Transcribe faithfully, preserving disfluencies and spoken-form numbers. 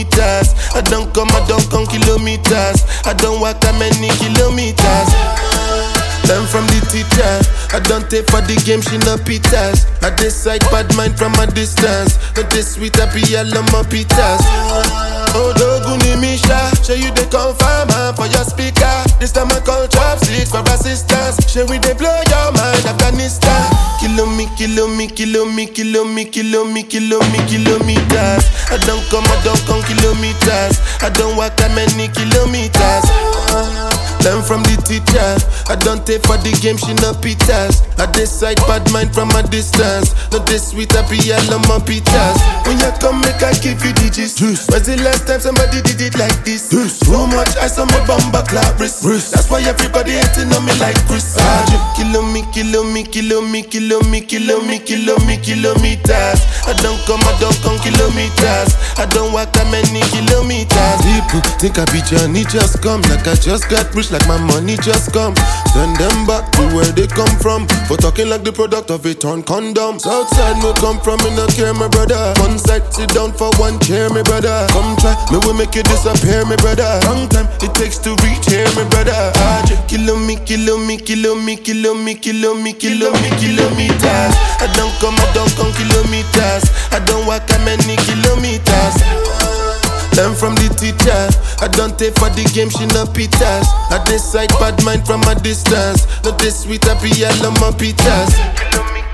kilometers. I don't come, I don't come kilometers. I don't walk that many kilometers. Learn from the teacher. I don't take for the game, she no pitas. I decide bad mind from a distance. Not this sweet, I be all on my pitas. Oh, Doguni Misha, show you the confirm for your speaker. This time I call chopsticks for assistance. Show we they blow your mind, Afghanistan. Kilo me, kilo me, kilo me, kilo me, kilo me, kilo me, kilometers. I don't come, I don't come kilometers. I don't walk that many kilometers. Learn from the teacher. I don't take for the game, she no pitas. I decide bad mind from a distance. Not this sweet, I be all on my pitas. When you come, make I give you digits. When's the last time somebody did it like this? Juice. Too much ice on my bumper clap wrist. That's why everybody hating on me like Chris. Ah. Kilo me, kilo me, kilo me, kilo me, kilo me, kilo me, kilometers. I don't come, I don't come kilometers. I don't walk that many kilometers. People think I be Johnny, just come. Like I just got rich, like my money just come. Send them back to where they come from. For talking like the product of a torn condom. Southside me come from, me no care, my brother. One side, sit down for one chair, my brother. Come try, me will make you disappear, my brother. Long time it takes to reach here, my brother. Ah, kilo me, kilo me, kilo me, kilo me, kilo me, kilo me, kilometers. I don't come, I don't come kilometers. I don't walk that many kilometers. Learn from the teacher. I don't take for the game, she no pitas. I decide bad mind from a distance. Not this sweet, I be all on my pitas.